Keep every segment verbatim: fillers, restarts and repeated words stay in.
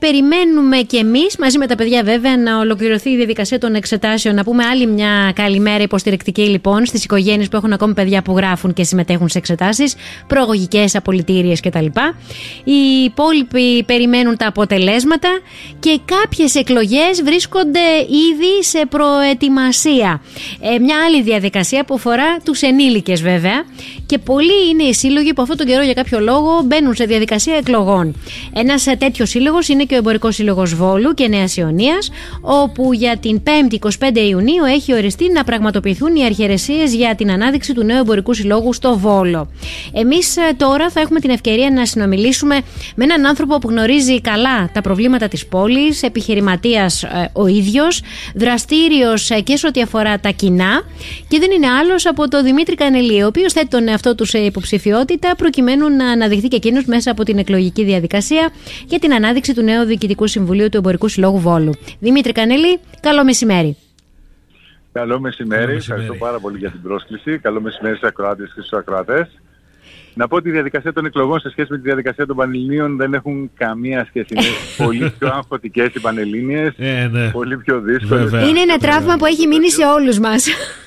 περιμένουμε κι εμείς, μαζί με τα παιδιά βέβαια, να ολοκληρωθεί η διαδικασία των εξετάσεων. Να πούμε άλλη μια καλημέρα υποστηρικτική λοιπόν στις οικογένειες που έχουν ακόμη παιδιά που γράφουν και συμμετέχουν σε εξετάσεις, προαγωγικές, απολυτήριες κτλ. Οι υπόλοιποι περιμένουν τα αποτελέσματα και κάποιες εκλογές βρίσκονται ήδη σε προετοιμασία. Ε, μια άλλη διαδικασία που αφορά τους ενήλικες βέβαια, και πολλοί είναι οι σύλλογοι που αυτόν τον καιρό για κάποιο λόγο μπαίνουν σε διαδικασία εκλογών. Ένας τέτοιος σύλλογος είναι και ο Εμπορικός Σύλλογος Βόλου και Νέας Ιωνίας, όπου για την πέμπτη εικοστή πέμπτη Ιουνίου έχει οριστεί να πραγματοποιηθούν οι αρχιερεσίες για την ανάδειξη του νέου Εμπορικού Συλλόγου στο Βόλο. Εμείς τώρα θα έχουμε την ευκαιρία να συνομιλήσουμε με έναν άνθρωπο που γνωρίζει καλά τα προβλήματα της πόλης, επιχειρηματίας ο ίδιος, δραστήριος και σε ό,τι αφορά τα κοινά, και δεν είναι άλλος από τον Δημήτρη Κανελή, ο οποίος θέτει τον εαυτό του σε υποψηφιότητα προκειμένου να αναδειχθεί και εκείνος μέσα από την εκλογική διαδικασία για την ανάδειξη του νέου Διοικητικού Συμβουλίου του Εμπορικού Συλλόγου Βόλου. Δημήτρη Κανελή, καλό μεσημέρι. Καλό μεσημέρι, ευχαριστώ πάρα πολύ για την πρόσκληση. Καλό μεσημέρι στους ακροάτες και στους ακροατές. Να πω ότι η διαδικασία των εκλογών σε σχέση με τη διαδικασία των Πανελληνίων δεν έχουν καμία σχέση. Είναι πολύ πιο αγχωτικές οι Πανελλήνιες, ε, ναι. πολύ πιο δύσκολες. Είναι ένα τραύμα που έχει μείνει σε όλους μας.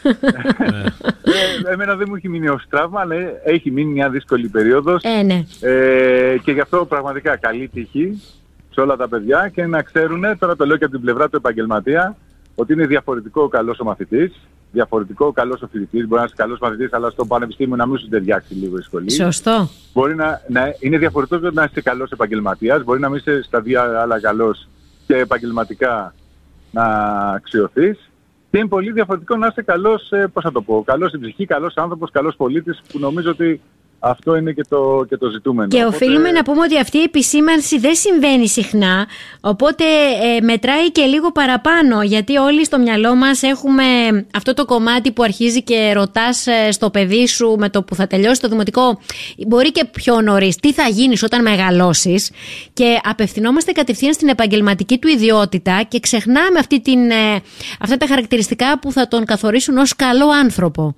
ε, εμένα δεν μου έχει μείνει ως τραύμα, αλλά έχει μείνει μια δύσκολη περίοδος. Ε, ναι. ε, και γι' αυτό πραγματικά καλή τύχη σε όλα τα παιδιά, και να ξέρουν, τώρα το λέω και από την πλευρά του επαγγελματία, ότι είναι διαφορετικό ο καλός ο μαθητής, διαφορετικό ο καλός ο φοιτητής. Μπορεί να είσαι καλός μαθητής, αλλά στο πανεπιστήμιο να μην σου ταιριάξει λίγο η σχολή. Σωστό. Μπορεί να, να είναι διαφορετικό να είσαι καλός επαγγελματίας, μπορεί να μην είσαι στα δύο άλλα καλός και επαγγελματικά να αξιωθείς. Και είναι πολύ διαφορετικό να είσαι καλός, πώς θα το πω, καλός στην ψυχή, καλός άνθρωπος, καλός πολίτης, που νομίζω ότι αυτό είναι και το, και το ζητούμενο. Και οπότε οφείλουμε να πούμε ότι αυτή η επισήμανση δεν συμβαίνει συχνά, οπότε ε, μετράει και λίγο παραπάνω, γιατί όλοι στο μυαλό μας έχουμε αυτό το κομμάτι που αρχίζει και ρωτάς ε, στο παιδί σου με το που θα τελειώσει το δημοτικό, μπορεί και πιο νωρίς, τι θα γίνεις όταν μεγαλώσεις, και απευθυνόμαστε κατευθείαν στην επαγγελματική του ιδιότητα και ξεχνάμε αυτή την, ε, αυτά τα χαρακτηριστικά που θα τον καθορίσουν ως καλό άνθρωπο.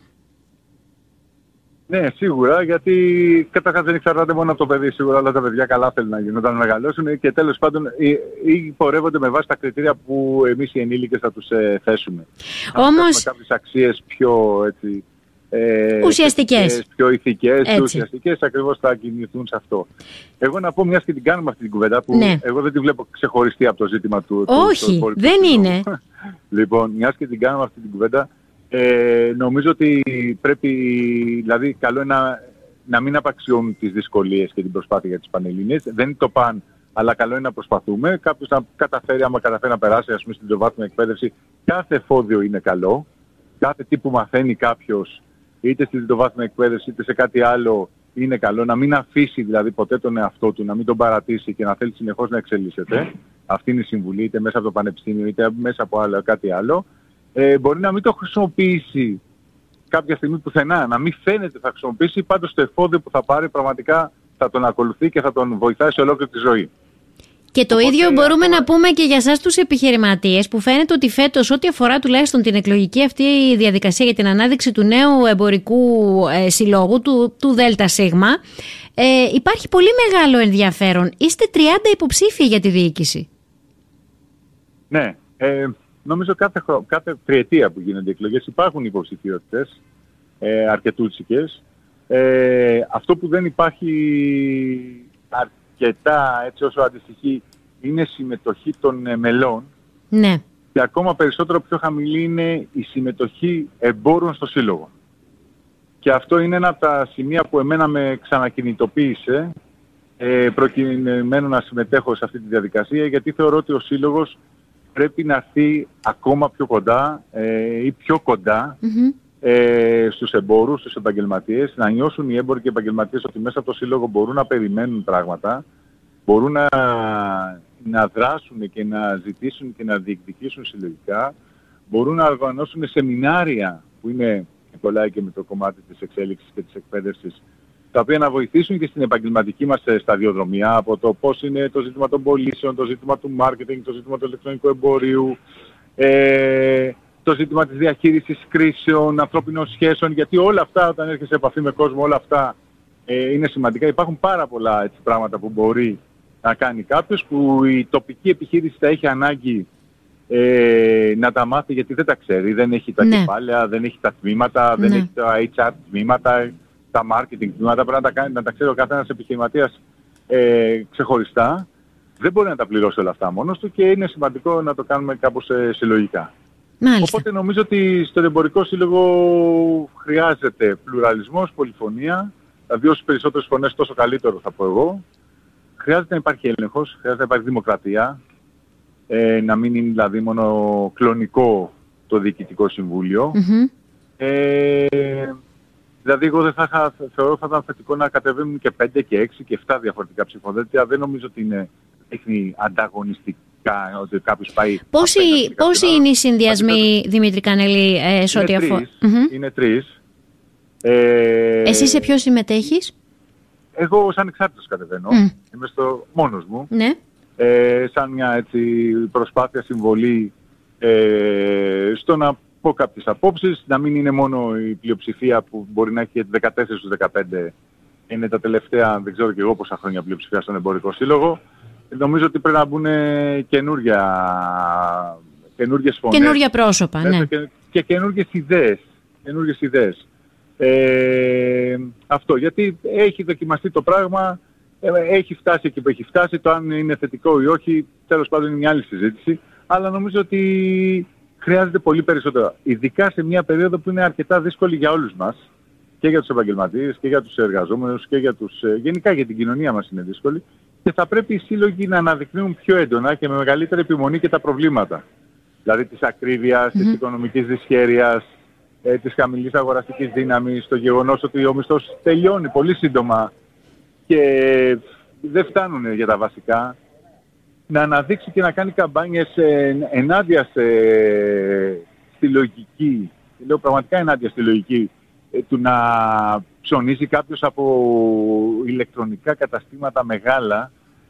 Ναι, σίγουρα, γιατί καταρχάς δεν εξαρτάται μόνο από το παιδί. Σίγουρα όλα τα παιδιά καλά θέλουν να γίνουν όταν μεγαλώσουν, και τέλος πάντων ή, ή πορεύονται με βάση τα κριτήρια που εμείς οι ενήλικες θα τους ε, θέσουμε. Όμως κάποιες αξίες πιο έτσι, ε, ουσιαστικές, πιο ηθικές, ουσιαστικές, ακριβώς θα κινηθούν σε αυτό. Εγώ να πω, μιας και την κάνουμε αυτή την κουβέντα, που ναι. εγώ δεν τη βλέπω ξεχωριστή από το ζήτημα του. Όχι, του, δεν είναι. Λοιπόν, μιας και την κάνουμε αυτή την κουβέντα, Ε, νομίζω ότι πρέπει, δηλαδή καλό είναι να, να μην απαξιώνουν τις δυσκολίες και την προσπάθεια για τις Πανελλήνιες. Δεν είναι το παν, αλλά καλό είναι να προσπαθούμε. Κάποιος να καταφέρει, άμα καταφέρει να περάσει, ας πούμε, στην τριτοβάθμια εκπαίδευση, κάθε εφόδιο είναι καλό. Κάθε τι που μαθαίνει κάποιος, είτε στην τριτοβάθμια εκπαίδευση είτε σε κάτι άλλο, είναι καλό. Να μην αφήσει δηλαδή ποτέ τον εαυτό του, να μην τον παρατήσει και να θέλει συνεχώς να εξελίσσεται. Αυτή είναι η συμβουλή, είτε μέσα από το πανεπιστήμιο είτε μέσα από άλλο, κάτι άλλο. Ε, μπορεί να μην το χρησιμοποιήσει κάποια στιγμή πουθενά, να μην φαίνεται θα χρησιμοποιήσει, πάντως το εφόδιο που θα πάρει πραγματικά θα τον ακολουθεί και θα τον βοηθάει σε ολόκληρη τη ζωή. Και το Οπότε, ίδιο μπορούμε αυτό... να πούμε και για εσάς τους επιχειρηματίες, που φαίνεται ότι φέτος, ό,τι αφορά τουλάχιστον την εκλογική αυτή διαδικασία για την ανάδειξη του νέου εμπορικού ε, συλλόγου, του, του ΔΣ, ε, υπάρχει πολύ μεγάλο ενδιαφέρον. Είστε τριάντα υποψήφιοι για τη διοίκηση. Ναι. Ε, Νομίζω κάθε, χρο... κάθε τριετία που γίνονται οι εκλογές υπάρχουν υποψηφιότητες, ε, αρκετούτσικες. Ε, αυτό που δεν υπάρχει αρκετά, έτσι όσο αντιστοιχεί, είναι συμμετοχή των ε, μελών. Ναι. Και ακόμα περισσότερο πιο χαμηλή είναι η συμμετοχή εμπόρων στο σύλλογο. Και αυτό είναι ένα από τα σημεία που εμένα με ξανακινητοποίησε, ε, προκειμένου να συμμετέχω σε αυτή τη διαδικασία, γιατί θεωρώ ότι ο σύλλογος πρέπει να έρθει ακόμα πιο κοντά ε, ή πιο κοντά mm-hmm. ε, στους εμπόρους, στους επαγγελματίες, να νιώσουν οι έμποροι και οι επαγγελματίες ότι μέσα από το σύλλογο μπορούν να περιμένουν πράγματα, μπορούν να, να δράσουν και να ζητήσουν και να διεκδικήσουν συλλογικά, μπορούν να οργανώσουν σεμινάρια που είναι κολλάει και με το κομμάτι της εξέλιξης και της εκπαίδευσης, τα οποία να βοηθήσουν και στην επαγγελματική μας σταδιοδρομία, από το πώς είναι το ζήτημα των πωλήσεων, το ζήτημα του marketing, το ζήτημα του ηλεκτρονικού εμπορίου, ε, το ζήτημα της διαχείρισης κρίσεων, ανθρώπινων σχέσεων, γιατί όλα αυτά, όταν έρχεσαι σε επαφή με κόσμο, όλα αυτά ε, είναι σημαντικά. Υπάρχουν πάρα πολλά έτσι, πράγματα που μπορεί να κάνει κάποιος που η τοπική επιχείρηση θα έχει ανάγκη ε, να τα μάθει γιατί δεν τα ξέρει, δεν έχει τα ναι. κεφάλαια, δεν έχει τα τμήματα, ναι. δεν έχει τα έιτς αρ τμήματα, τα marketing τμήματα, πρέπει να τα, κάνει, να τα ξέρει ο καθένας επιχειρηματίας ε, ξεχωριστά. Δεν μπορεί να τα πληρώσει όλα αυτά μόνος του και είναι σημαντικό να το κάνουμε κάπως ε, συλλογικά. Μάλιστα. Οπότε νομίζω ότι στον εμπορικό σύλλογο χρειάζεται πλουραλισμός, πολυφωνία, δηλαδή όσες περισσότερες φωνές τόσο καλύτερο θα πω εγώ. Χρειάζεται να υπάρχει έλεγχος, χρειάζεται να υπάρχει δημοκρατία, ε, να μην είναι δηλαδή μόνο κλονικό το Διοικητικό Συμβούλιο. Mm-hmm. Ε, δηλαδή εγώ δεν θα είχα, θεωρώ θα ήταν θετικό να κατεβαίνουν και πέντε και έξι και επτά διαφορετικά ψηφοδέλτια. Δεν νομίζω ότι είναι τέχνη ανταγωνιστική. Ότι κάποιος πάει πόσοι, πόσοι είναι οι συνδυασμοί, Δημήτρη Κανελή, ε, σε ό,τι αφορά? Mm-hmm. Είναι τρεις. Ε, Εσύ σε ποιο συμμετέχεις? Εγώ σαν εξάρτητος κατεβαίνω. Mm. Είμαι στο μόνος μου. Ναι. Ε, σαν μια έτσι, προσπάθεια συμβολή ε, στο να πω κάποιες απόψεις, να μην είναι μόνο η πλειοψηφία που μπορεί να έχει δεκατέσσερα στους δεκαπέντε. Είναι τα τελευταία, δεν ξέρω και εγώ πόσα χρόνια πλειοψηφία στον εμπορικό σύλλογο. Νομίζω ότι πρέπει να μπουν καινούργια, καινούργιες φωνές. Καινούργια πρόσωπα, ναι. Και, και καινούργιες ιδέες. Καινούργιες ιδέες. Ε, αυτό, γιατί έχει δοκιμαστεί το πράγμα, ε, έχει φτάσει εκεί που έχει φτάσει, το αν είναι θετικό ή όχι, τέλος πάντων είναι μια άλλη συζήτηση, αλλά νομίζω ότι χρειάζεται πολύ περισσότερο. Ειδικά σε μια περίοδο που είναι αρκετά δύσκολη για όλους μας, και για τους επαγγελματίες, και για τους εργαζόμενους, και για τους, γενικά για την κοινωνία μας είναι δύσκολη. Και θα πρέπει οι σύλλογοι να αναδεικνύουν πιο έντονα και με μεγαλύτερη επιμονή και τα προβλήματα. Δηλαδή της ακρίβειας, mm-hmm. της οικονομικής δυσχέρειας, ε, της χαμηλής αγοραστικής δύναμης, το γεγονός ότι ο μισθός τελειώνει πολύ σύντομα και δεν φτάνουν για τα βασικά. Να αναδείξει και να κάνει καμπάνιες ε, ενάντια σε, στη λογική, λέω πραγματικά ενάντια στη λογική, ε, του να ψωνίζει κάποιος από ηλεκτρονικά καταστήματα μεγάλα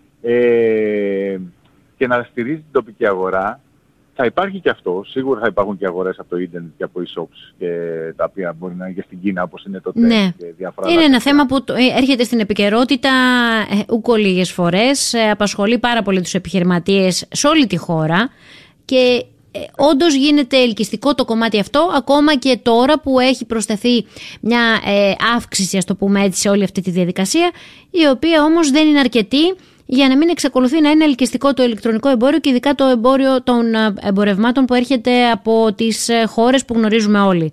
ε, και να στηρίζει την τοπική αγορά. Θα υπάρχει και αυτό. Σίγουρα θα υπάρχουν και αγορές από το ίντερνετ και από e-shops και τα οποία μπορεί να είναι και στην Κίνα όπως είναι το τέκ ναι. και διάφορα. Είναι ένα θέμα που έρχεται στην επικαιρότητα ούκο λίγες φορές. Απασχολεί πάρα πολύ τους επιχειρηματίες σε όλη τη χώρα και όντως γίνεται ελκυστικό το κομμάτι αυτό, ακόμα και τώρα που έχει προσθεθεί μια ε, αύξηση, ας το πούμε έτσι, σε όλη αυτή τη διαδικασία, η οποία όμως δεν είναι αρκετή για να μην εξακολουθεί να είναι ελκυστικό το ηλεκτρονικό εμπόριο και ειδικά το εμπόριο των εμπορευμάτων που έρχεται από τις χώρες που γνωρίζουμε όλοι.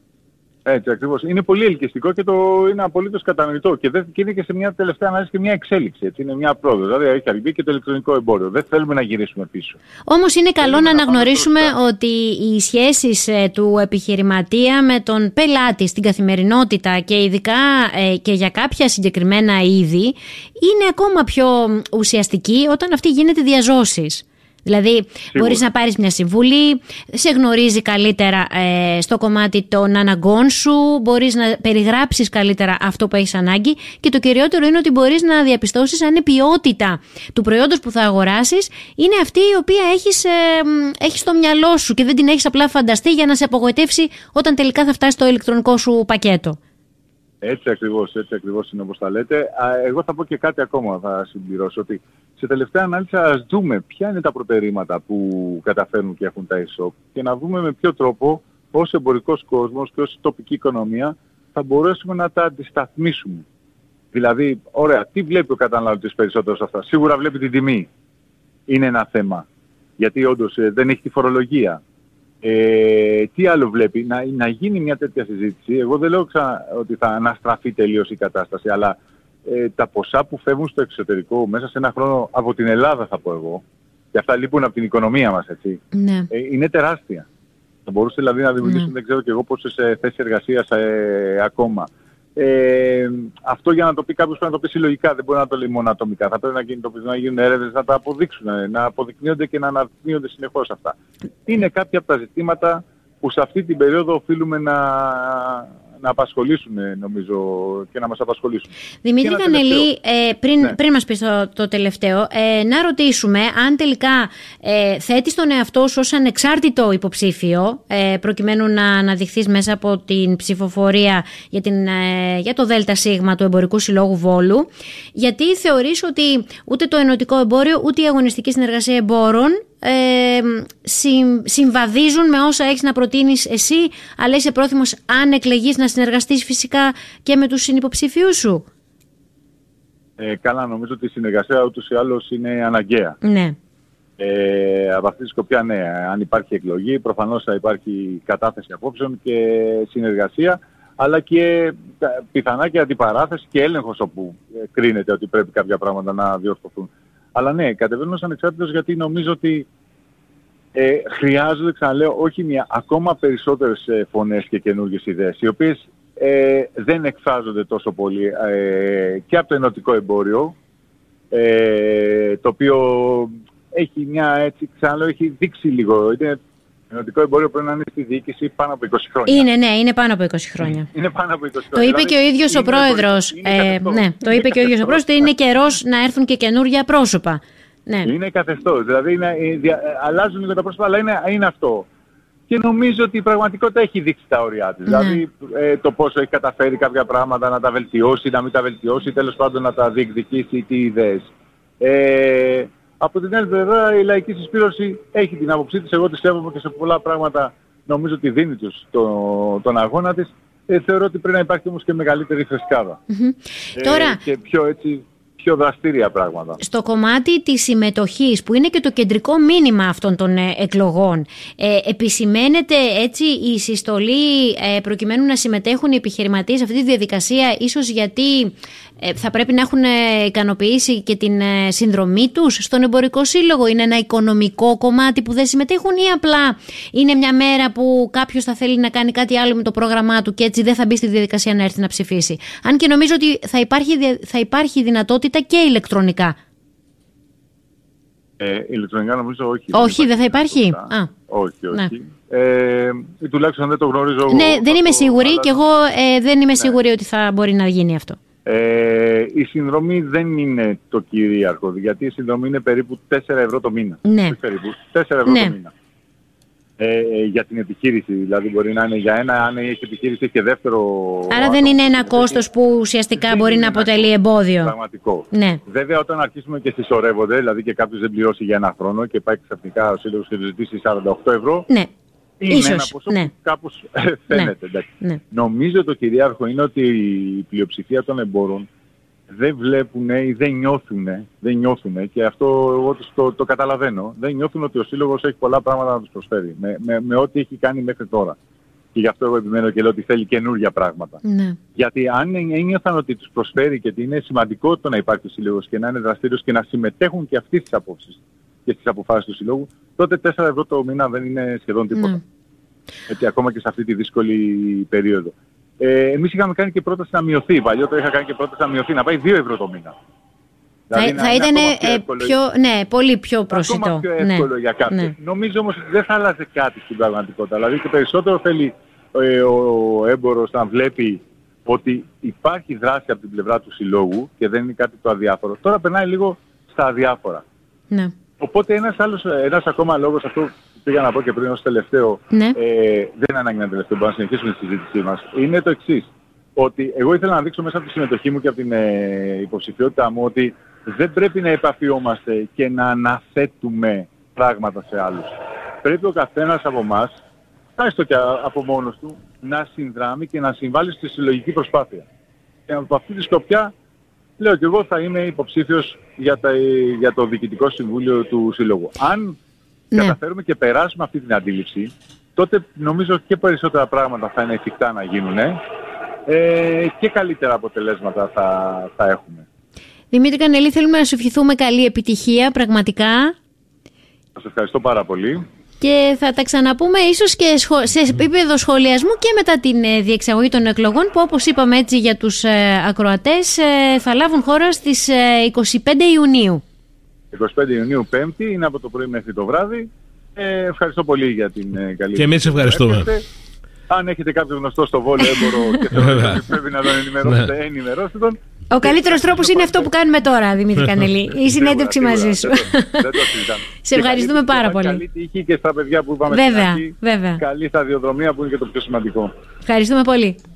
Έτσι ακριβώς. Είναι πολύ ελκυστικό και το είναι απολύτως κατανοητό και, δεν, και είναι και σε μια τελευταία ανάλυση και μια εξέλιξη. Έτσι. Είναι μια πρόοδος. Δηλαδή έχει arrivé και το ηλεκτρονικό εμπόριο. Δεν θέλουμε να γυρίσουμε πίσω. Όμως είναι καλό να αναγνωρίσουμε ότι οι σχέσεις ε, του επιχειρηματία με τον πελάτη στην καθημερινότητα και ειδικά ε, και για κάποια συγκεκριμένα είδη είναι ακόμα πιο ουσιαστική όταν αυτή γίνεται διαζώσεις. Δηλαδή σίγουρα μπορείς να πάρεις μια συμβουλή, σε γνωρίζει καλύτερα ε, στο κομμάτι των αναγκών σου, μπορείς να περιγράψεις καλύτερα αυτό που έχεις ανάγκη και το κυριότερο είναι ότι μπορείς να διαπιστώσεις αν η ποιότητα του προϊόντος που θα αγοράσεις είναι αυτή η οποία έχεις, ε, έχεις στο μυαλό σου και δεν την έχεις απλά φανταστεί για να σε απογοητεύσει όταν τελικά θα φτάσει το ηλεκτρονικό σου πακέτο. Έτσι ακριβώς, έτσι ακριβώς είναι όπως τα λέτε. Εγώ θα πω και κάτι ακόμα, θα συμπληρώσω, ότι σε τελευταία ανάλυση ας δούμε ποια είναι τα προτερήματα που καταφέρνουν και έχουν τα e-shop και να δούμε με ποιο τρόπο ως εμπορικός κόσμος και ως τοπική οικονομία θα μπορέσουμε να τα αντισταθμίσουμε. Δηλαδή, ωραία, τι βλέπει ο καταναλωτής περισσότερο σε αυτά? Σίγουρα βλέπει την τιμή. Είναι ένα θέμα. Γιατί όντως ε, δεν έχει τη φορολογία. Ε, τι άλλο βλέπει? Να, να γίνει μια τέτοια συζήτηση. Εγώ δεν λέω ξα, ότι θα αναστραφεί τελείως η κατάσταση, αλλά ε, τα ποσά που φεύγουν στο εξωτερικό μέσα σε ένα χρόνο από την Ελλάδα, θα πω εγώ, και αυτά λείπουν από την οικονομία μας, έτσι, ναι. ε, είναι τεράστια. Θα μπορούσε δηλαδή να δημιουργήσουν, ναι. δεν ξέρω και εγώ πόσες ε, θέσεις εργασίας ε, ακόμα. Ε, αυτό για να το πει κάποιος πρέπει να το πει συλλογικά, δεν μπορεί να το λέει μόνο ατομικά. Θα πρέπει να, γίνει, να γίνουν έρευνες, να τα αποδείξουν, να αποδεικνύονται και να αναδεικνύονται συνεχώς αυτά. Είναι κάποια από τα ζητήματα που σε αυτή την περίοδο οφείλουμε να, να απασχολήσουν, νομίζω, και να μας απασχολήσουν. Δημήτρη Κανελή, ε, πριν, ναι. πριν μας πεις το, το τελευταίο, ε, να ρωτήσουμε αν τελικά ε, θέτεις τον εαυτό σου ως ανεξάρτητο υποψήφιο, ε, προκειμένου να αναδειχθείς μέσα από την ψηφοφορία για, την, ε, για το ΔΣ του Εμπορικού Συλλόγου Βόλου, γιατί θεωρείς ότι ούτε το ενωτικό εμπόριο ούτε η αγωνιστική συνεργασία εμπόρων Ε, συμβαδίζουν με όσα έχεις να προτείνεις εσύ, αλλά είσαι πρόθυμος, αν εκλεγείς, να συνεργαστείς φυσικά και με τους συνυποψήφιους σου? Ε, καλά, νομίζω ότι η συνεργασία ούτως ή άλλως είναι αναγκαία. Ναι. Ε, από αυτή τη σκοπιά, ναι, αν υπάρχει εκλογή, προφανώς θα υπάρχει κατάθεση απόψεων και συνεργασία, αλλά και πιθανά και αντιπαράθεση και έλεγχος όπου κρίνεται ότι πρέπει κάποια πράγματα να διορθωθούν. Αλλά ναι, κατεβαίνω ως ανεξάρτητος γιατί νομίζω ότι ε, χρειάζονται, ξαναλέω, όχι μια, ακόμα περισσότερες ε, φωνές και καινούργιες ιδέες, οι οποίες ε, δεν εκφράζονται τόσο πολύ ε, και από το ενωτικό εμπόριο, ε, το οποίο έχει μια, έτσι, ξαναλέω, έχει δείξει λίγο. Είναι, το ενωτικό εμπόριο πρέπει να είναι στη διοίκηση πάνω από είκοσι χρόνια. Είναι, ναι, είναι πάνω από είκοσι χρόνια. Είναι πάνω από είκοσι χρόνια. Το είπε δηλαδή, και ο ίδιος ο πρόεδρος. Ε, ναι, το είπε και ο ίδιος ο πρόεδρος ότι είναι καιρός να έρθουν και καινούργια πρόσωπα. Ναι. Είναι καθεστώς. Δηλαδή είναι, δια, αλλάζουν λίγο τα πρόσωπα, αλλά είναι, είναι αυτό. Και νομίζω ότι η πραγματικότητα έχει δείξει τα όρια της. Ναι. Δηλαδή ε, το πόσο έχει καταφέρει κάποια πράγματα να τα βελτιώσει, να μην τα βελτιώσει, τέλος πάντων να τα διεκδικήσει, τι ιδέες. Ε, Από την άλλη πλευρά η λαϊκή συσπήρωση έχει την άποψή της, εγώ τη σέβομαι και σε πολλά πράγματα νομίζω ότι δίνει τους το, τον αγώνα της. Ε, θεωρώ ότι πρέπει να υπάρχει όμως και μεγαλύτερη φρεσκάδα. Mm-hmm. Ε, Τώρα... Και πιο έτσι... πιο δραστήρια πράγματα. Στο κομμάτι της συμμετοχής, που είναι και το κεντρικό μήνυμα αυτών των ε, εκλογών, ε, επισημαίνεται έτσι η συστολή ε, προκειμένου να συμμετέχουν οι επιχειρηματίες σε αυτή τη διαδικασία, ίσως γιατί ε, θα πρέπει να έχουν ε, ικανοποιήσει και την ε, συνδρομή τους στον εμπορικό σύλλογο? Είναι ένα οικονομικό κομμάτι που δεν συμμετέχουν, ή απλά είναι μια μέρα που κάποιος θα θέλει να κάνει κάτι άλλο με το πρόγραμμά του και έτσι δεν θα μπει στη διαδικασία να έρθει να ψηφίσει? Αν και νομίζω ότι θα υπάρχει, θα υπάρχει δυνατότητα και ηλεκτρονικά. Ε, ηλεκτρονικά νομίζω όχι. Όχι, δεν, δεν θα υπάρχει. Α. Όχι, όχι. Ναι. Ε, τουλάχιστον δεν το γνωρίζω εγώ. Ναι, δεν είμαι σίγουρη, αλλά... και εγώ ε, δεν είμαι ναι. σίγουρη ότι θα μπορεί να γίνει αυτό. Ε, η συνδρομή δεν είναι το κυρίαρχο, γιατί η συνδρομή είναι περίπου τέσσερα ευρώ το μήνα. Ναι. Περίπου τέσσερα ευρώ ναι. το μήνα. Ε, για την επιχείρηση, δηλαδή μπορεί να είναι για ένα, αν έχει επιχείρηση και δεύτερο. Άρα άτομο, δεν είναι ένα κόστος που ουσιαστικά μπορεί να αποτελεί εμπόδιο. Πραγματικό. Ναι. Βέβαια, όταν αρχίσουμε και συσσωρεύονται, δηλαδή και κάποιος δεν πληρώσει για ένα χρόνο και πάει ξαφνικά ο σύλλογος και του ζητήσει σαράντα οκτώ ευρώ. Ναι. Είναι Ίσως, ένα ποσό ναι. που κάπως φαίνεται. Ναι. Ναι. Νομίζω το κυρίαρχο είναι ότι η πλειοψηφία των εμπόρων δεν βλέπουν ή δεν νιώθουν, δεν νιώθουν, και αυτό εγώ το, το καταλαβαίνω, δεν νιώθουν ότι ο σύλλογος έχει πολλά πράγματα να τους προσφέρει με, με, με ό,τι έχει κάνει μέχρι τώρα. Και γι' αυτό εγώ επιμένω και λέω ότι θέλει καινούργια πράγματα. Ναι. Γιατί αν ένιωθαν ότι τους προσφέρει και ότι είναι σημαντικό το να υπάρχει ο σύλλογος και να είναι δραστήριος και να συμμετέχουν και αυτοί στις απόψεις και στις αποφάσεις του συλλόγου, τότε τέσσερα ευρώ το μήνα δεν είναι σχεδόν τίποτα. Ναι. Έτσι, ακόμα και σε αυτή τη δύσκολη περίοδο. Ε, εμείς είχαμε κάνει και πρόταση να μειωθεί. Παλιότερα είχα κάνει και πρόταση να μειωθεί, να πάει δύο ευρώ το μήνα. Θα, δηλαδή, θα ήταν πιο, πιο, ναι, πολύ πιο προσιτό. Ακόμα πιο εύκολο ναι. για κάποιους. Ναι. Νομίζω όμως ότι δεν θα άλλαζε κάτι στην πραγματικότητα. Δηλαδή και περισσότερο θέλει ε, ο έμπορος να βλέπει ότι υπάρχει δράση από την πλευρά του συλλόγου και δεν είναι κάτι το αδιάφορο. Τώρα περνάει λίγο στα αδιάφορα. Ναι. Οπότε ένας, άλλος, ένας ακόμα λόγος, αυτό που πήγα να πω και πριν ως τελευταίο, ναι. ε, δεν είναι ανάγκη να τελευταίο, μπορούμε να συνεχίσουμε τη συζήτησή μας, είναι το εξής. Ότι εγώ ήθελα να δείξω μέσα από τη συμμετοχή μου και από την ε, υποψηφιότητά μου ότι δεν πρέπει να επαφιόμαστε και να αναθέτουμε πράγματα σε άλλους. Πρέπει ο καθένας από εμάς, έστω και από μόνος του, να συνδράμει και να συμβάλλει στη συλλογική προσπάθεια. Και από αυτή τη σκοπιά, λέω και εγώ θα είμαι υποψήφιος για, τα, για το Διοικητικό Συμβούλιο του Σύλλογου. Αν ναι. καταφέρουμε και περάσουμε αυτή την αντίληψη, τότε νομίζω και περισσότερα πράγματα θα είναι εφικτά να γίνουν ε, και καλύτερα αποτελέσματα θα, θα έχουμε. Δημήτρη Κανελή, θέλουμε να σου ευχηθούμε καλή επιτυχία, πραγματικά. Σας ευχαριστώ πάρα πολύ. Και θα τα ξαναπούμε ίσως και σε επίπεδο σχολιασμού και μετά την διεξαγωγή των εκλογών, που όπως είπαμε έτσι για τους ακροατές θα λάβουν χώρα στις είκοσι πέντε Ιουνίου. είκοσι πέντε Ιουνίου, Πέμπτη, είναι από το πρωί μέχρι το βράδυ. Ε, ευχαριστώ πολύ για την καλή. Και εμείς ευχαριστούμε. Αν έχετε κάποιο γνωστό στο Βόλο έμπορο και θεωρείτε ότι πρέπει να τον ενημερώσετε, ενημερώστε τον. Ο καλύτερος τρόπος είναι αυτό που κάνουμε τώρα, Δημήτρη Κανελή. Η συνέντευξη μαζί σου. Σε ευχαριστούμε πάρα πολύ. Καλή τύχη και στα παιδιά που είπαμε. Βέβαια, βέβαια. Καλή σταδιοδρομία που είναι και το πιο σημαντικό. Ευχαριστούμε πολύ.